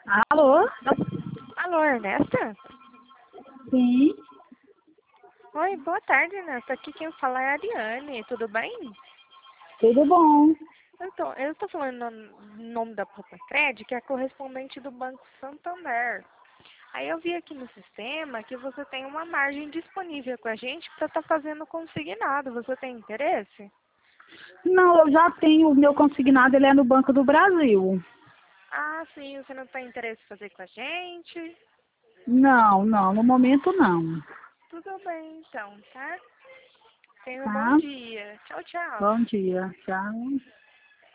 Alô? Alô, Ernesta? Sim, Oi, boa tarde, Ernesta. Aqui quem fala é a Ariane, tudo bem? tudo bom. Então, eu estou falando no nome da Propacred, que é a correspondente do Banco Santander. Aí eu vi aqui no sistema que você tem uma margem disponível com a gente para estar fazendo consignado. Você tem interesse? Não, eu já tenho o meu consignado, ele é no Banco do Brasil. Ah, sim, você não tem interesse em fazer com a gente? Não, não, no momento não. Tudo bem, então, tá? Tenha um bom Tá? dia. Tchau, tchau. Bom dia, tchau.